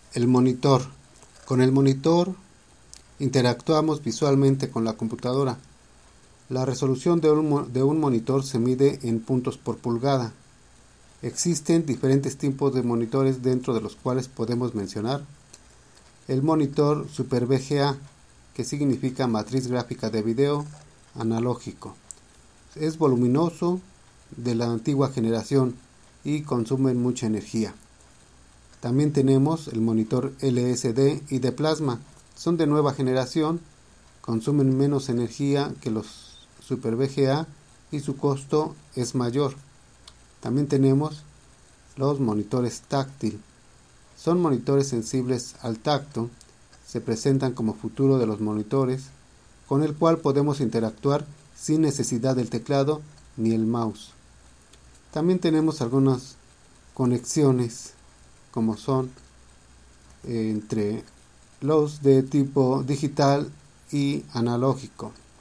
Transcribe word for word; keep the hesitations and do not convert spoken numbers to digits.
El monitor. Con el monitor interactuamos visualmente con la computadora. La resolución de un, de un monitor se mide en puntos por pulgada. Existen diferentes tipos de monitores, dentro de los cuales podemos mencionar el monitor Super V G A, que significa matriz gráfica de video analógico. Es voluminoso, de la antigua generación y consume mucha energía. También tenemos el monitor L C D y de plasma. Son de nueva generación, consumen menos energía que los Super V G A y su costo es mayor. También tenemos los monitores táctil. Son monitores sensibles al tacto. Se presentan como futuro de los monitores, con el cual podemos interactuar sin necesidad del teclado ni el mouse. También tenemos algunas conexiones, como son eh, entre los de tipo digital y analógico.